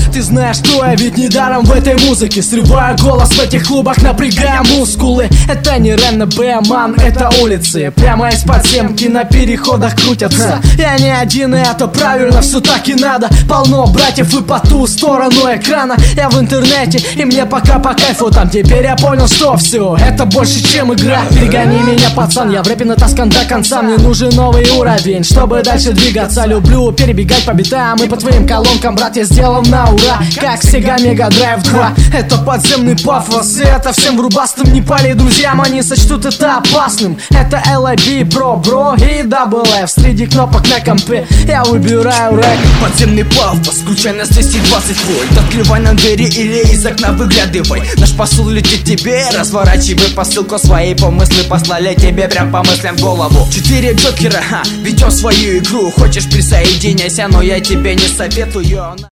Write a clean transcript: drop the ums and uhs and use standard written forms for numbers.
Ты знаешь, что я ведь недаром в этой музыке срываю голос в этих клубах, напрягая мускулы. Это не РНБ, ман, это улицы. Прямо из подземки на переходах крутятся. Я не один, и это правильно, все так и надо. Полно братьев и по ту сторону экрана. Я в интернете, и мне пока по кайфу там. Теперь я понял, что все это больше, чем игра. Перегони меня, пацан, я в рэпе натаскан до конца. Мне нужен новый уровень, чтобы дальше двигаться. Люблю перебегать по битам и по твоим колонкам, брат, я сделан на ура, как Sega Mega Drive 2. Это подземный пафос, и это всем врубастым не пали друзьям, они сочтут это опасным. Это LIB, бро и Double F. Среди кнопок на компе я выбираю рэп. Подземный пафос, включай на 220 вольт. Открывай нам двери или из окна выглядывай. Наш посыл летит тебе, разворачивай посылку. Свои помыслы послали тебе прям по мыслям в голову. 4 джокера, ведем свою игру. Хочешь, присоединяйся, но я тебе не советую.